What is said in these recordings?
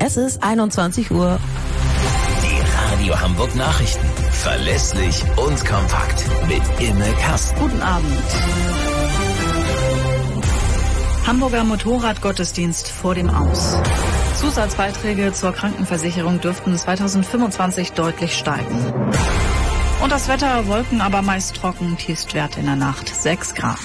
Es ist 21 Uhr. Die Radio Hamburg Nachrichten. Verlässlich und kompakt. Mit Imme Kasten. Guten Abend. Hamburger Motorradgottesdienst vor dem Aus. Zusatzbeiträge zur Krankenversicherung dürften 2025 deutlich steigen. Und das Wetter, Wolken, aber meist trocken, Tiefstwert in der Nacht 6 Grad.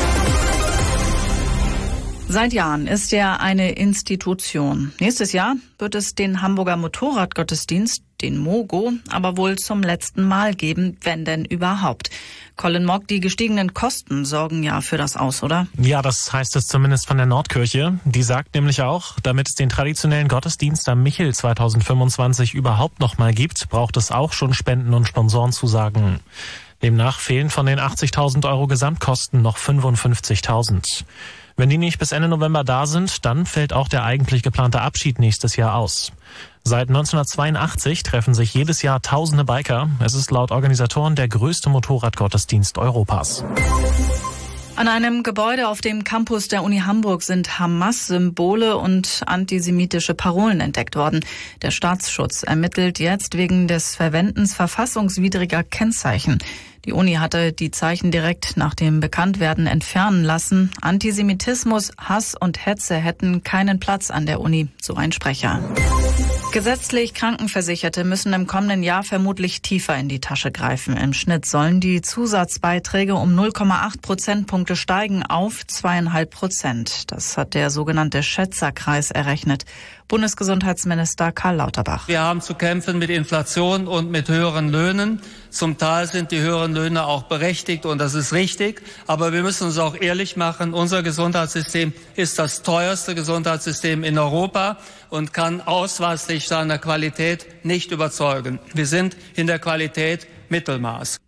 Seit Jahren ist er eine Institution. Nächstes Jahr wird es den Hamburger Motorradgottesdienst, den MOGO, aber wohl zum letzten Mal geben, wenn denn überhaupt. Colin Mock, die gestiegenen Kosten sorgen ja für das Aus, oder? Ja, das heißt es zumindest von der Nordkirche. Die sagt nämlich auch, damit es den traditionellen Gottesdienst am Michel 2025 überhaupt noch mal gibt, braucht es auch schon Spenden und Sponsorenzusagen. Demnach fehlen von den 80.000 € Gesamtkosten noch 55.000. Wenn die nicht bis Ende November da sind, dann fällt auch der eigentlich geplante Abschied nächstes Jahr aus. Seit 1982 treffen sich jedes Jahr tausende Biker. Es ist laut Organisatoren der größte Motorradgottesdienst Europas. An einem Gebäude auf dem Campus der Uni Hamburg sind Hamas-Symbole und antisemitische Parolen entdeckt worden. Der Staatsschutz ermittelt jetzt wegen des Verwendens verfassungswidriger Kennzeichen. Die Uni hatte die Zeichen direkt nach dem Bekanntwerden entfernen lassen. Antisemitismus, Hass und Hetze hätten keinen Platz an der Uni, so ein Sprecher. Gesetzlich Krankenversicherte müssen im kommenden Jahr vermutlich tiefer in die Tasche greifen. Im Schnitt sollen die Zusatzbeiträge um 0,8 Prozentpunkte steigen auf 2,5%. Das hat der sogenannte Schätzerkreis errechnet. Bundesgesundheitsminister Karl Lauterbach. Wir haben zu kämpfen mit Inflation und mit höheren Löhnen. Zum Teil sind die höheren Löhne auch berechtigt und das ist richtig. Aber wir müssen uns auch ehrlich machen. Unser Gesundheitssystem ist das teuerste Gesundheitssystem in Europa und kann ausweislich seiner Qualität nicht überzeugen. Wir sind in der Qualität Mittelmaß.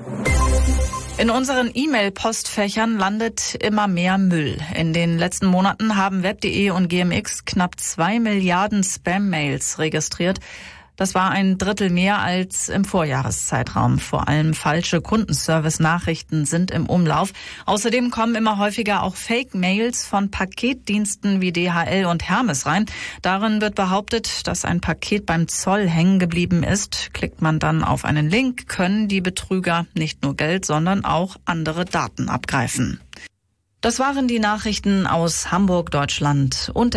In unseren E-Mail-Postfächern landet immer mehr Müll. In den letzten Monaten haben web.de und GMX knapp 2 Milliarden Spam-Mails registriert. Das war ein Drittel mehr als im Vorjahreszeitraum. Vor allem falsche Kundenservice-Nachrichten sind im Umlauf. Außerdem kommen immer häufiger auch Fake-Mails von Paketdiensten wie DHL und Hermes rein. Darin wird behauptet, dass ein Paket beim Zoll hängen geblieben ist. Klickt man dann auf einen Link, können die Betrüger nicht nur Geld, sondern auch andere Daten abgreifen. Das waren die Nachrichten aus Hamburg, Deutschland und